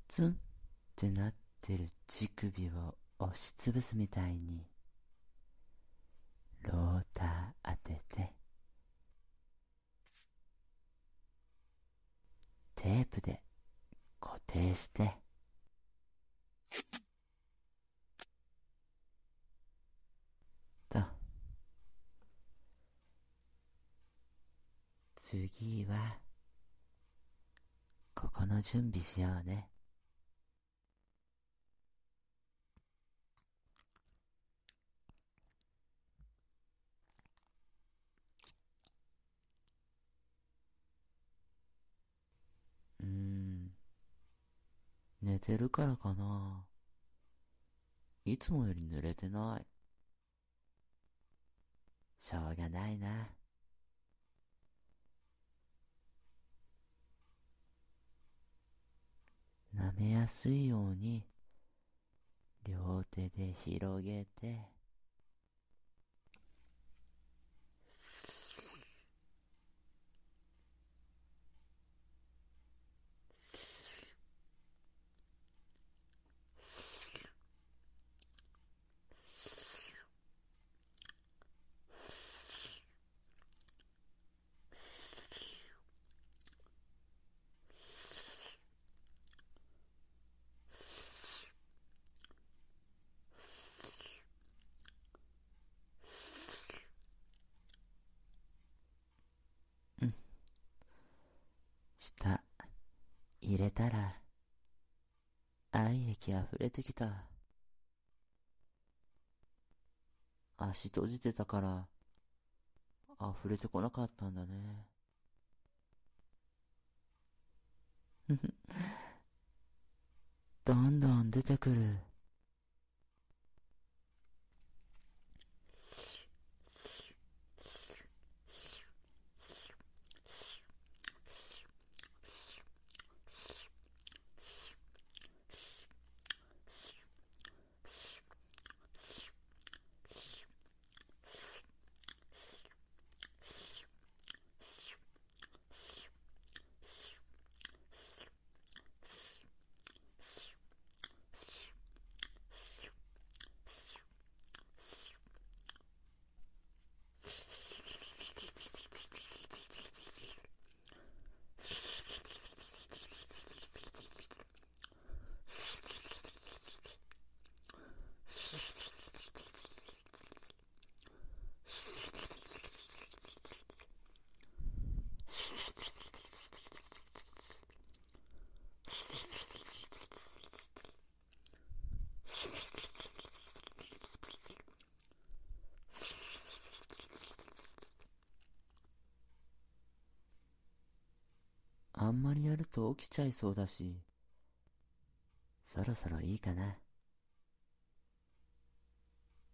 ツンってなってる乳首を押しつぶすみたいにローター当ててテープで固定してと、次はここの準備しようね。寝てるからかな。いつもより濡れてない。しょうがないな。舐めやすいように両手で広げて舌入れたら愛液溢れてきた。足閉じてたから溢れてこなかったんだね。どんどん出てくる。あんまりやると起きちゃいそうだし、そろそろいいかな。